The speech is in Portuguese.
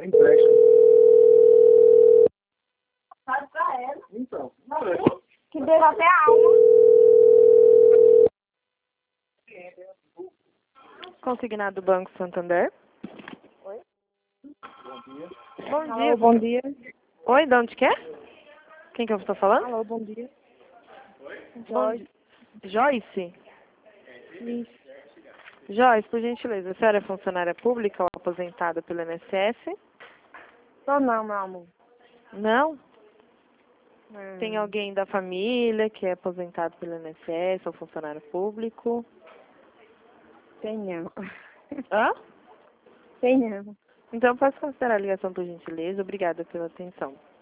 É empréstimo. Faz pra ela. Então. Que deu até a alma. Consignado do Banco Santander. Oi? Bom dia. Alô, bom dia. Oi, de onde que é? Quem que eu estou falando? Alô, bom dia. Joyce. Joyce? Isso. Joyce, por gentileza, a senhora é funcionária pública ou aposentada pelo INSS? Tô não, meu amor. Não? Tem alguém da família que é aposentado pelo INSS ou funcionário público? Tem não. Hã? Tem não. Então, posso considerar a ligação por gentileza? Obrigada pela atenção.